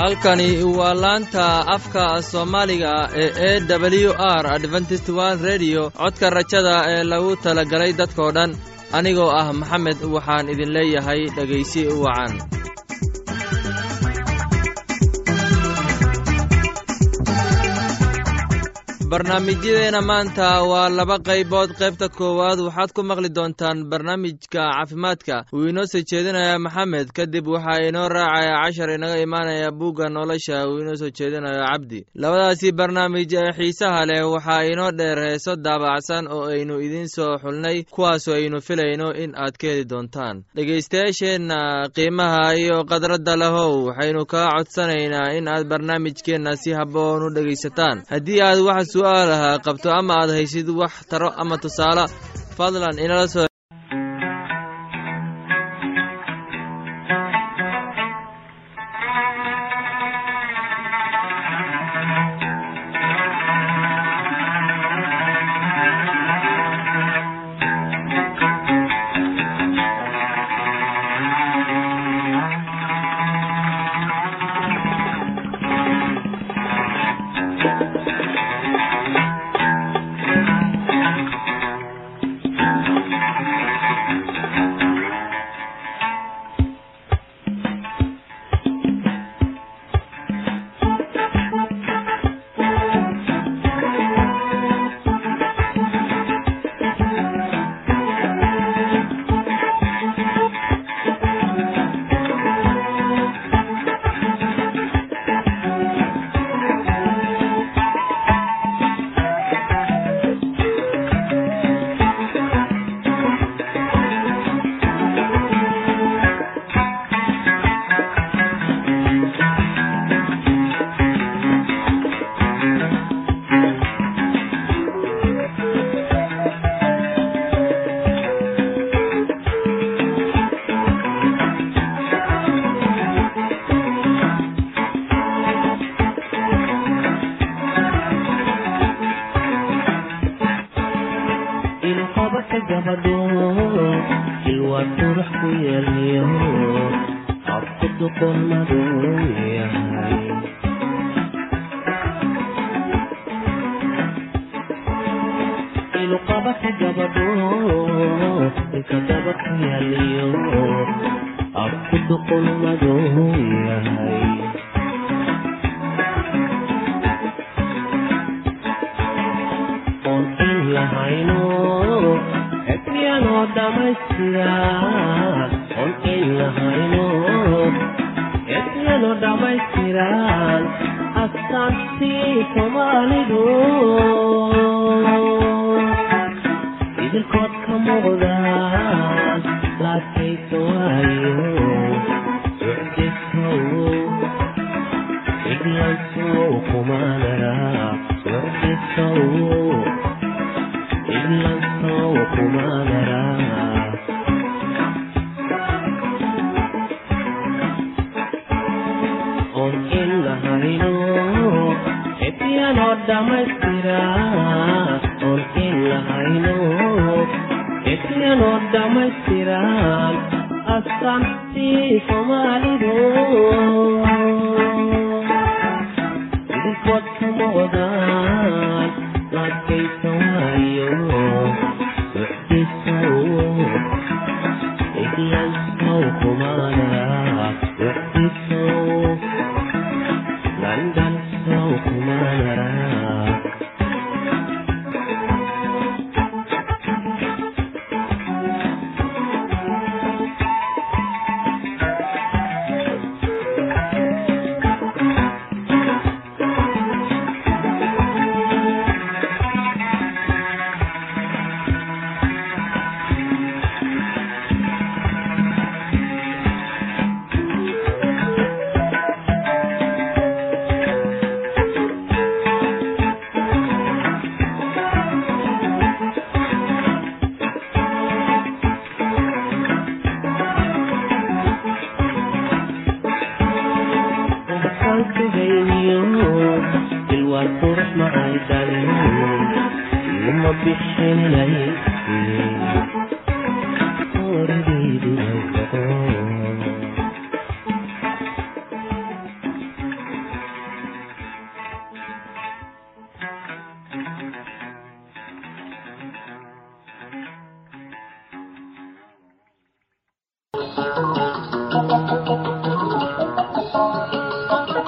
halkani waa laanta afka Soomaaliga ee AWR Adventist World Radio codka rajada ee lagu talagalay dadkoo dhan anigoo ah Maxamed waxaan idin leeyahay dhageysi wacan barnaamijyadeena maanta waa laba qaybood qaybta koowaad waxaad ku maqli doontaan barnaamijka caafimaadka uu inoo soo jeedinaya Maxamed kadib waxa inoo raacaya cashar inaga imaanaya buugga nolosha uu inoo soo jeedinayo Cabdi labadaasi barnaamij ee xiisaha leh waxa inoo dheer heeso daabacsan oo aynu idin soo xulnay kuwaas oo aynu filayno in aad ka heli doontaan dhageystayaasheena qiimaha iyo qadradda lahow waxaynu ka codsanaynaa in aad barnaamijkeena si habboon u dhageysataan haddii aad wax su'aalaha qabto ama aad haysid wax taro ama tusaale fadlan inala soo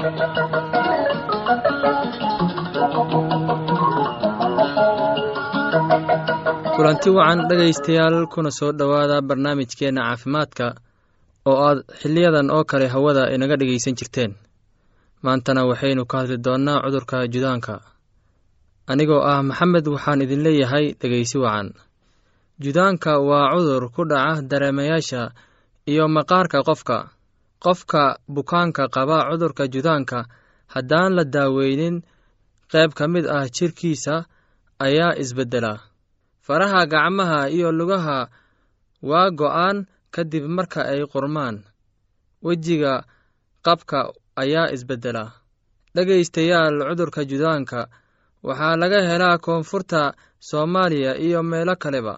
kulanti wacan dhagaystayaal kuna soo dhawaada barnaamijkeena caafimaadka oo aad xiliyadan oo kale hawada inaga dhagaysan jirteen. maantana waxaynu ka hadli doonaa cudurka judaanka. anigoo ah Maxamed waxaan idin leeyahay dhagaysi wacan. judaanka waa cudur ku dhaca dareemayaasha iyo maqaarka qofka bukaanka qaba cudurka judaanka haddaan la daaweynin qayb ka mid ah jirkiisa ayaa isbedela. faraha, gacmaha iyo lugaha waa go'aan kadib marka ay qurmaan. wejiga qabka ayaa isbedela. dhagaystayaal, cudurka judaanka waxaa laga helaa koonfurta Soomaaliya iyo meelo kaleba.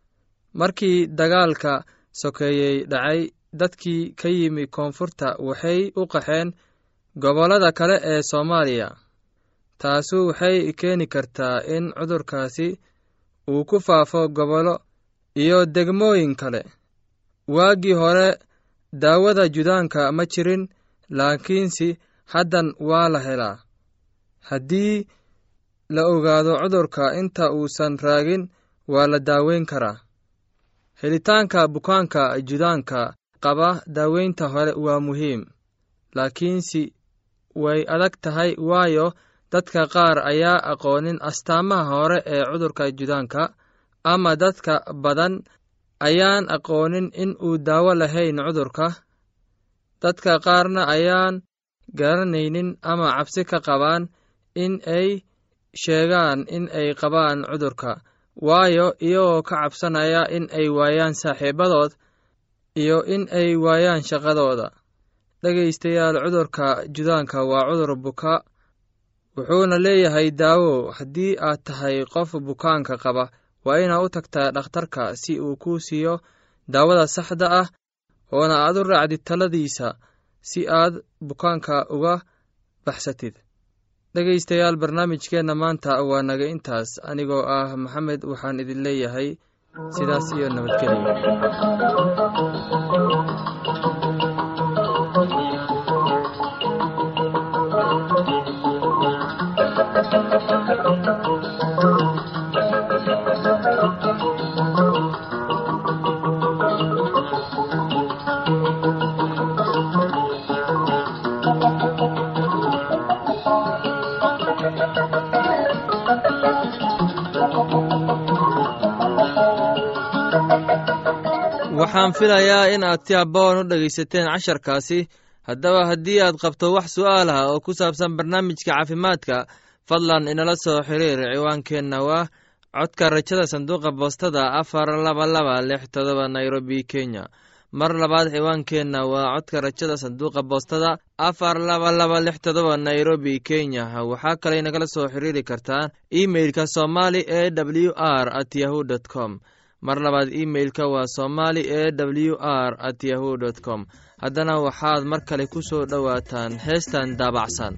markii dagaalka sokeeyey dhacay, dadkii ka yimi koonfurta waxay u qaxeen gobollada kale ee Soomaaliya. taasu waxay keeni kartaa in cudurkaasi uu ku faafo gobollo iyo degmooyin kale. waagii hore daawada judaanka ma jirin, laakiinse haddan waa la helaa. haddii la ogaado cudurka inta uusan raagin, waa la daaweyn karaa. helitaanka bukaanka judaanka qaba daaweynta hore waa muhiim, laakiinse way adag tahay waayo dadka qaar ayaa aqoonin astaamaha hore ee cudurka judaanka, ama dadka badan ayaan aqoonin in uu daawo lahayn cudurka. dadka qaarna ayaan garanaynin ama cabsi ka qabaan in ay sheegaan in ay qabaan cudurka, waayo iyagoo ka cabsanaya in ay waayaan saaxiibadood iyo in ay waayaan shaqadooda. dhagaystayaal, cudurka judaanka waa cudur buka, wuxuuna leeyahay daawo. haddii aad tahay qof bukaanka qaba, waa inaad u tagtaa dhakhtarka si uu kuu siiyo daawada saxda ah, oona aad u raacdid taladiisa si aad bukaanka uga baxsatid. dhagaystayaal, barnaamijkeenna maanta waa naga intaas. anigoo ah Maxamed waxaan idin leeyahay sidaas iyo nabadgelyo. waxaan filayaa in aad si habboon u dhagaysateen casharkaasi. haddaba haddii aad qabto wax su'aal ah oo ku saabsan barnaamijka caafimaadka, fadlan inala soo xiriir. ciwaankeenna waa codka rajada, sanduuqa boostada 42267 Nairobi, Kenya. mar labaad, ciwaankeenna waa codka rajada, sanduuqa boostada 42267 Nairobi, Kenya. waxaa kale nagala soo xiriiri kartaan emailka somali@awr@yahoo.com. mar labaad, emailka waa somali@awr@yahoo.com. haddana waxaad mar kale ku soo dhowaataan heestan daabacsan.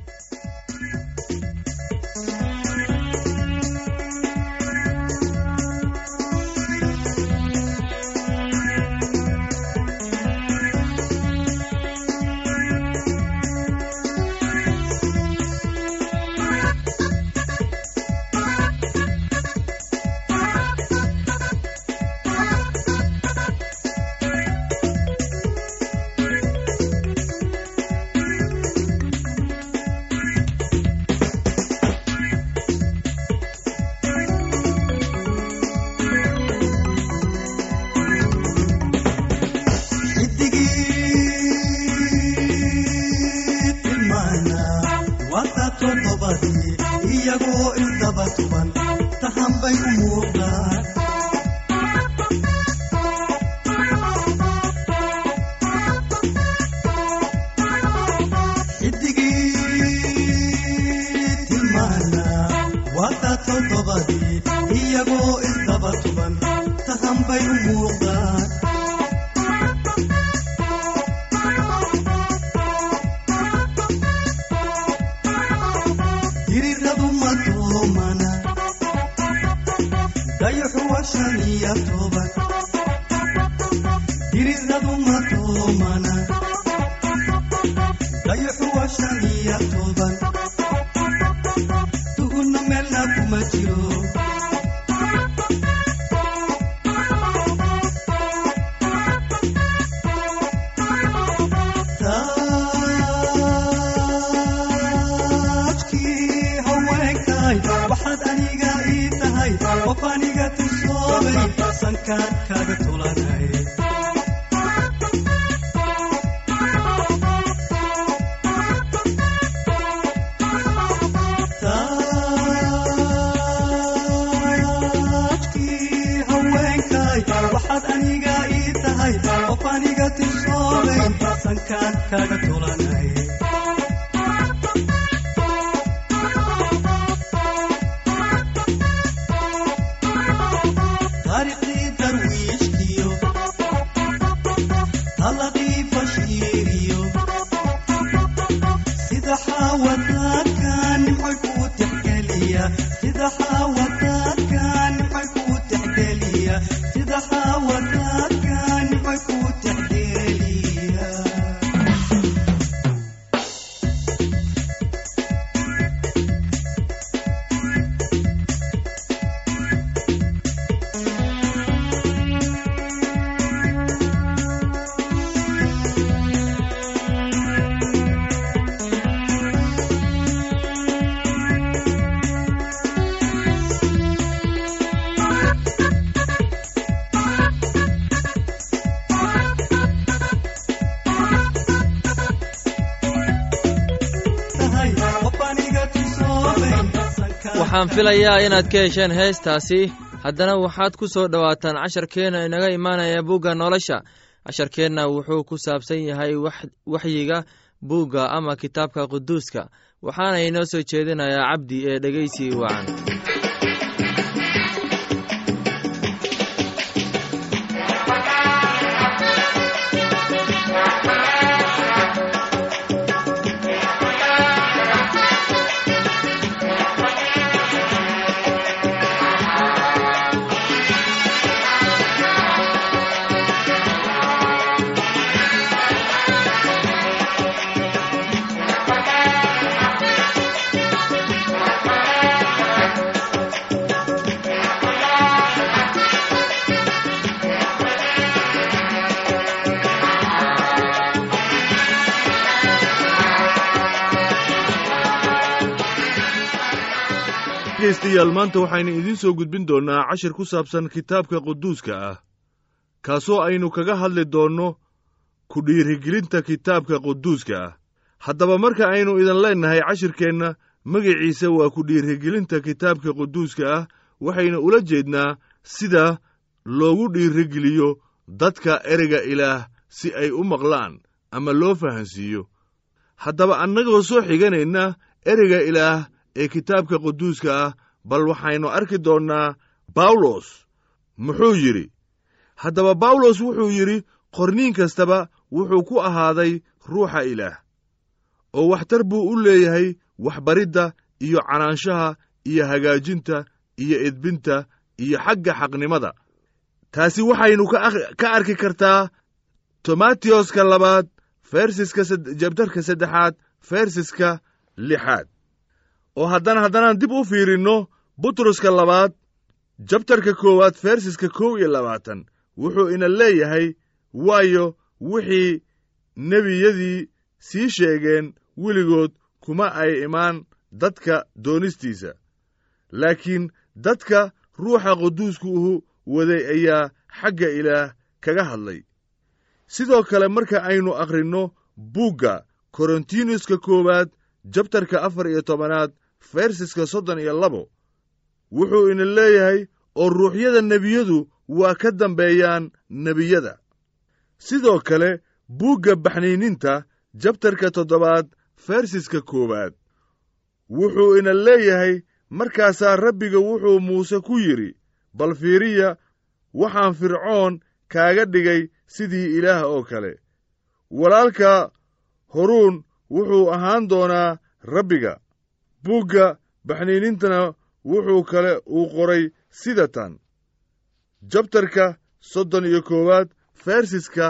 iyagoo isdaba tuban tahan bay u muuqdaan. xidigii tilmaana wada todobadii iyagoo isdaba tuban tahan bay u muuqdaan. diriradu matoomana dayaxu waa shan qofaniga tisoobay sankaan kaga tulanay waxaad aniga ii tahay qofaniga tisoobay sankaan kaga tulanay taariikhdii darwiishkiyo taladii bashiiriyo sida xaawadaadkan nimcoy kuu tixgeliya sida xaawadaadkan nimcoy kuu tixgeliya sida xaawadaadkan nimcoy kuu tixgeliya waxaan filayaa inaad ka hesheen heestaasi. haddana waxaad ku soo dhowaataan casharkeenna inaga imaanaya buugga nolosha. casharkeenna wuxuu ku saabsan yahay waxyiga buugga ama kitaabka quduuska. waxaana inoo soo jeedinayaa cabdi ee dhegeysi wacan. dhegaystayaal maanta waxaynu idiin soo gudbin doonnaa cashir ku saabsan kitaabka quduuska ah kaasoo aynu kaga hadli doonno ku dhiirigelinta kitaabka quduuska ah. haddaba marka aynu idin leennahay cashirkeenna magiciisa waa ku dhiirigelinta kitaabka quduuska ah, waxaynu ula jeednaa sida loogu dhiirigeliyo dadka ereyga ilaah si ay u maqlaan ama loo fahansiiyo. haddaba annagoo soo xiganayna ereyga ilaah ee kitaabka quduuska ah, bal waxaynu arki doonnaa bawlos muxuu yidhi. haddaba bawlos wuxuu yidhi qorniin kastaba wuxuu ku ahaaday ruuxa ilaah, oo waxtar buu u leeyahay waxbaridda iyo canaanshaha iyo hagaajinta iyo edbinta iyo xagga xaqnimada. taasi waxaynu ka arki kartaa timoteyoska 2 jabtarka 3 fersiska 6. oo haddaan dib u fiirinno butroska 2 jabtarka 1 fersiska 21 wuxuu ina leeyahay, waayo wixii nebiyadii sii sheegeen weligood kuma ay imaan dadka doonistiisa, laakiin dadka ruuxa quduuskuuhu waday ayaa xagga ilaah kaga hadlay. sidoo kale marka aynu akhrinno buugga korintinuska 1 jabtarka 14 fersiska 32 wuxuu ina leeyahay, oo ruuxyada nebiyadu waa ka dambeeyaan nebiyada. sidoo kale buugga baxniininta jabtarka 7 fersiska 1 wuxuu ina leeyahay, markaasaa rabbiga wuxuu muuse ku yidhi, bal fiiriya, waxaan fircoon kaaga dhigay sidii ilaah oo kale. walaalka horuun wuxuu ahaan doonaa rabbiga. buugga baxniinintana wuxuu kale uu qoray sida tan, jabtarka 31 fersiska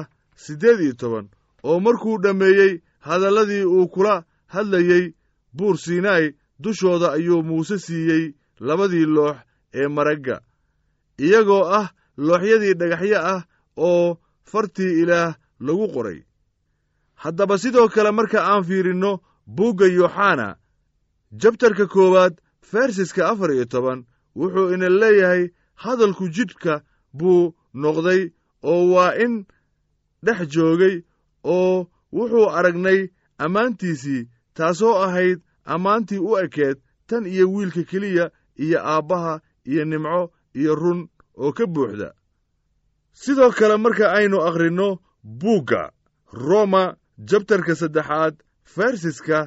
18, oo markuu dhammeeyey hadalladii uu kula hadlayey buur siinaay dushooda ayuu muuse siiyey 2 loox ee maragga, iyagoo ah looxyadii dhagaxyo ah oo fartii ilaah lagu qoray. haddaba sidoo kale marka aan fiirinno buugga yooxana jabtarka 1 fersiska 14 wuxuu ina leeyahay hadalku jidhka buu noqday oo waa in dhex joogay oo wuxuu aragnay ammaantiisii taasoo ahayd ammaantii u ekeed tan iyo wiilka keliya iyo aabbaha iyo nimco iyo run oo ka buuxda. sidoo kale marka aynu akhrinno buugga roma jabtarka 3 fersiska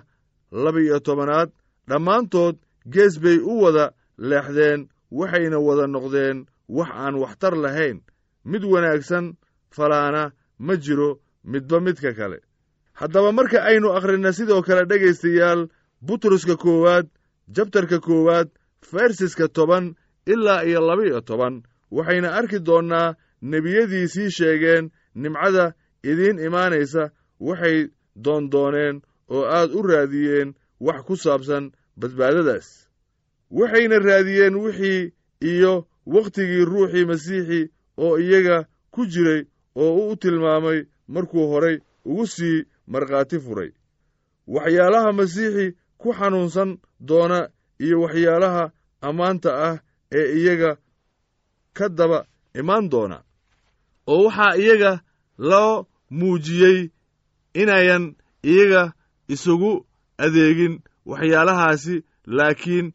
12 dhammaantood gees bay u wada leexdeen waxayna wada noqdeen wax aan waxtar lahayn mid wanaagsan falaana ma jiro midba midka kale. haddaba marka aynu akhrinna sidoo kale dhegaystayaal butruska 1 jabtarka 1 fersiska 10 ilaa iyo 12 waxayna arki doonnaa nebiyadii sii sheegeen nimcada idiin imaanaysa waxay doondooneen oo aad u raadiyeen wax ku saabsan badbaadadaas. waxayna raadiyeen wixii iyo wakhtigii ruuxii masiixi oo iyaga ku jiray oo u tilmaamay markuu horay ugu sii markhaati furay waxyaalaha masiixi ku xanuunsan doona iyo waxyaalaha ammaanta ah ee iyaga ka daba imaan doona. oo waxaa iyaga loo muujiyey inayan iyaga isugu adeegin waxyaalahaasi laakiin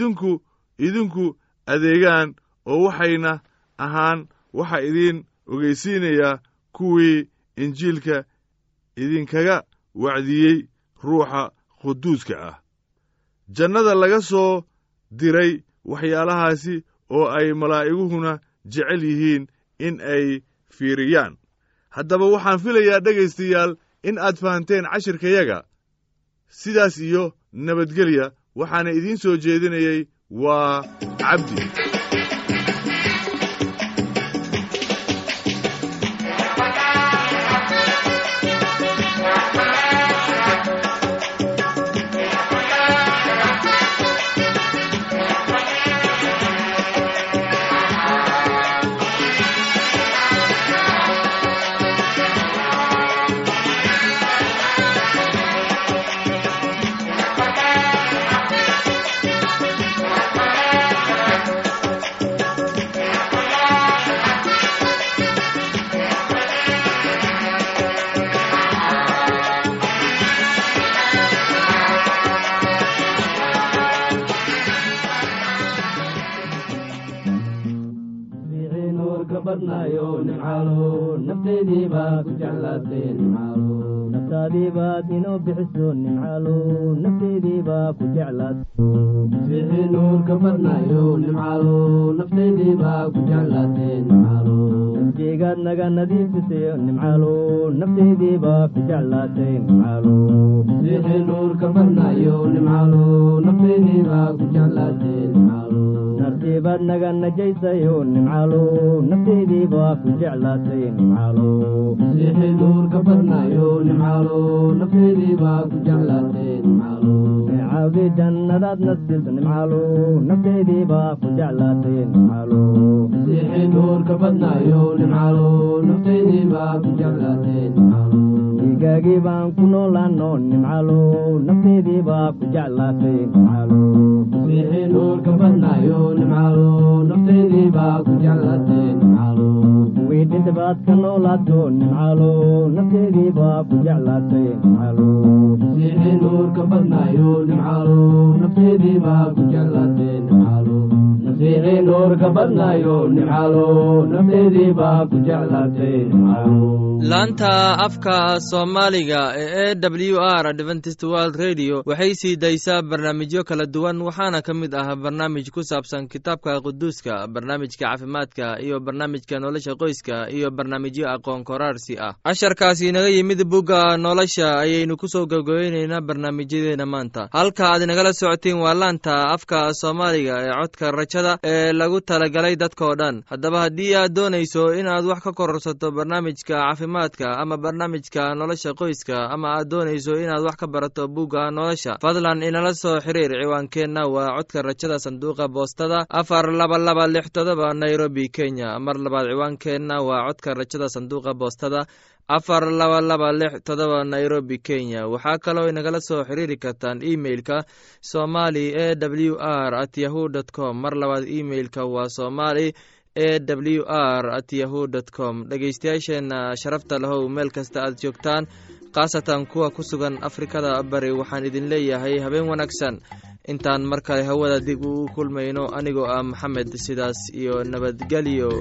idinku adeegaan oo waxayna ahaan waxa idiin ogeysiinayaa kuwii injiilka idinkaga wacdiyey ruuxa quduuska ah. jannada laga soo diray waxyaalahaasi oo ay malaa'iguhuna jecel yihiin in ay fiiriyaan. haddaba waxaan filayaa dhegaystayaal in aad fahanteen cashirkayaga. sidaas iyo nabadgelya waxaana idiin soo jeedinayey waa cabdi. naftaadii baad inoo bixiso nimcaalo naftaydii baa ku jeclaato bixi nuurka badnaayo nimcaalo naftaydii baa ku jeclaatay nimcaalo naftigaad naga nadiifisayo nimcaalo naftaydii baa ku jeclaatay nimcaalo bixi nuurka badnaayo nimcaalo naftaydii baa ku jeclaatay nimcaalo nartibaad naga najaysayo nimcaalo naftaydii baa ku jeclaatay nimcaalo bixi nuurka badnaayo nimcaalo naftaydii baa ku jeclaatay nimcaalo neecawdi jannadaad nasiibta nimcaalo naftaydii baa ku jeclaatay nimcaalo bixi nuurka badnaayo nimcaalo naftaydii baa ku jeclaatay nimcaalo dhiigaagii baan ku noolaano nimcaalo naftaydii baa ku jeclaatay nimcaalo bixi nuurka badnaayo nimcaalo naftaydii baa ku jeclaatay nimcaalo wiidhinta baad ka noolaato nimcaalo naftaydii baa ku jeclaatay nimcaalo bixi nuurka badnaayo nimcaalo naftaydii baa ku jeclaatay nimcaalo bixi nuurka badnaayo nimcaalo naftaydii baa ku jeclaatay nimcaalo. laanta afka soomaaliga ee w r adventist world radio waxay sii daysaa barnaamijyo kala duwan waxaana ka mid ah barnaamij ku saabsan kitaabka quduuska, barnaamijka caafimaadka iyo barnaamijka nolosha qoyska iyo barnaamijyo aqoon koraarsi ah. casharkaasi naga yimid bugga nolosha ayaynu ku soo gabagabaynaynaa barnaamijyadeena maanta. halka aad nagala socotiin waa laanta afka soomaaliga ee codka rajada ee lagu talagalay dadkoo dhan. haddaba haddii aad doonayso inaad wax ka kororsato barnaamijka ama barnaamijka nolosha qoyska ama aad doonayso inaad wax ka barato buugga nolosha, fadlan inala soo xiriir. ciwaankeenna waa codka rajada, sanduuqa boostada 42267 Nairobi, Kenya. mar labaad ciwaankeenna waa codka rajada sanduuqa boostada 4226 Nairobi Kenya. waxaa kaloo inagala soo xiriiri kartaan emailka somali@awr@yahoo.com. mar labaad emailka waa somali@awr@yahoo.com. dhegeystayaasheena sharafta lahow meel kasta aad joogtaan, khaasatan kuwa ku sugan Afrikada bari, waxaan idin leeyahay habeen wanaagsan. intaan mar kale hawada dib u kulmayno, anigoo ah Maxamed, sidaas iyo nabadgelyo.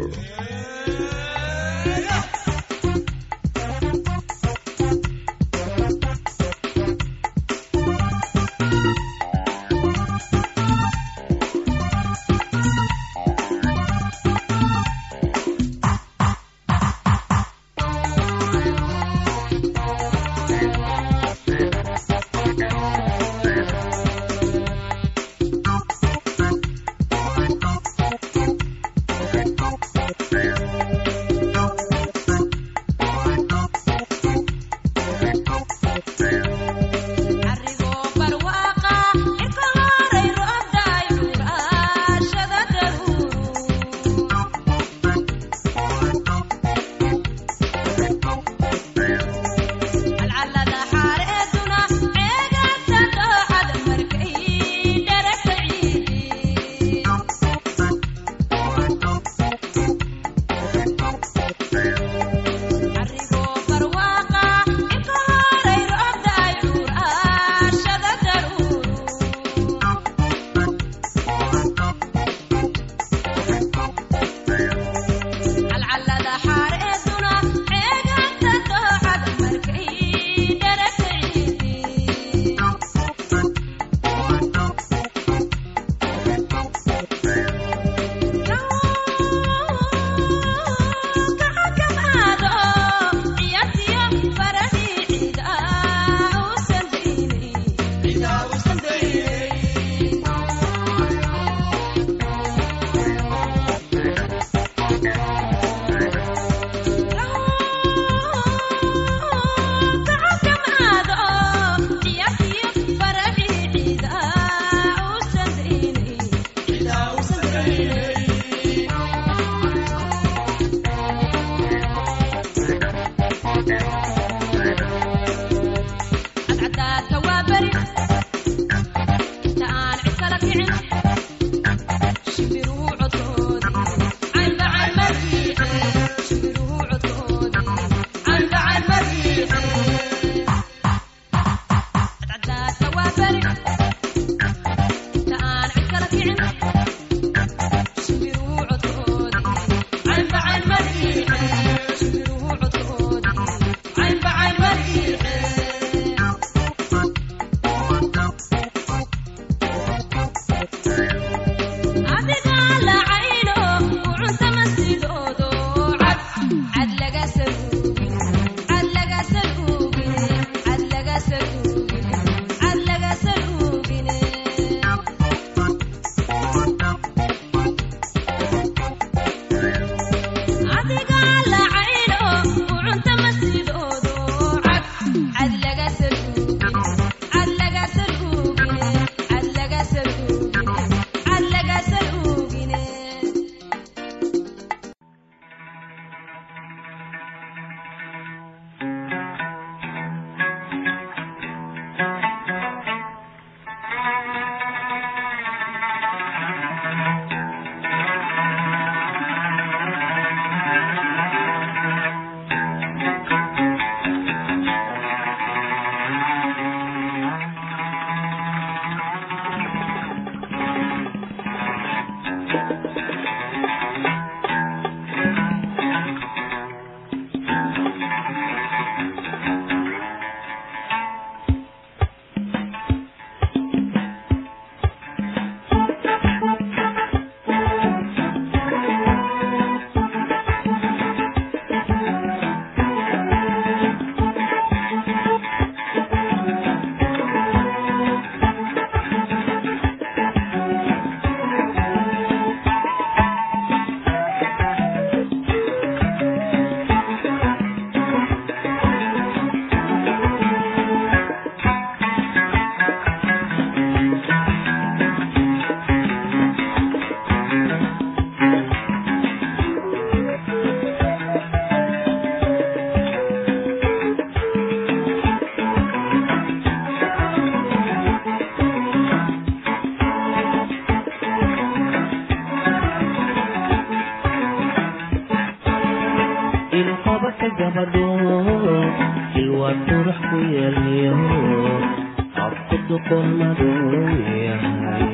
doqon madow yahay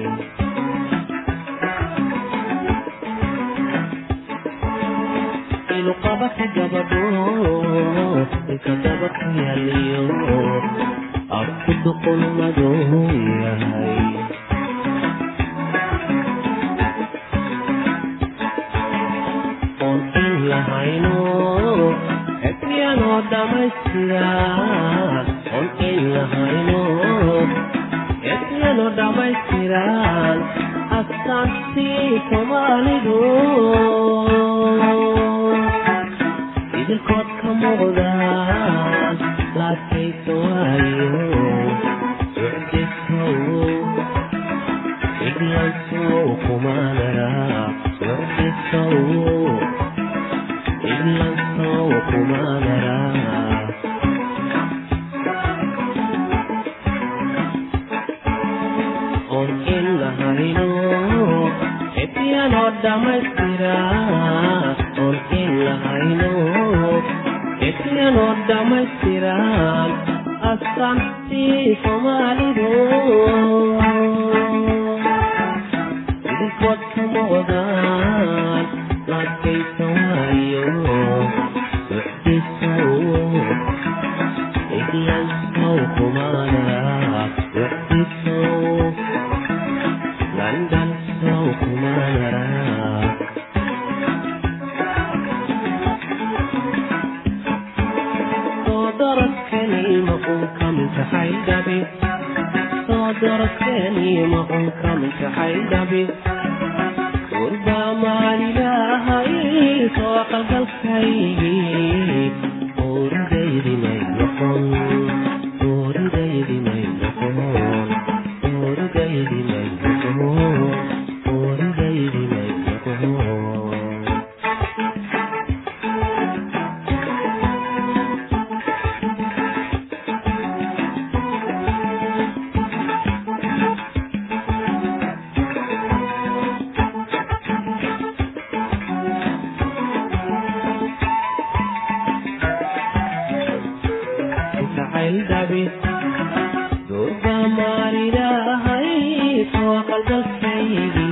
iluqabaka gabadho ilka dabaka yaliyo afku doqon madow yahay lahayno ebyano dhamaystiran on in lahayno ebyano dhamaystiran astaantii Soomaalidu idinkood ka muuqdaan laadkaysa waayo socdisow iglansow kumaanara socdisow iglansow kumaanara on in lahayno ebyano dhamaystiran on in lahayno ebyano dhamaystiran astaantii Soomaalidu idinkood ka muuqdaan laadkaysa waayo socdisow iglansow kumaanara socdisow landansow kumaanara soo daradkani ma unka mintaxay dhabi soo daradkani ma unka mintaxay dhabi gurbaa maalilahay soo qalgalkaygii oridaydi may noqon oridaydi may noqon oridaydi may noqon oridaydi may noqon David, Durba Maridahay, so qalgalkaygi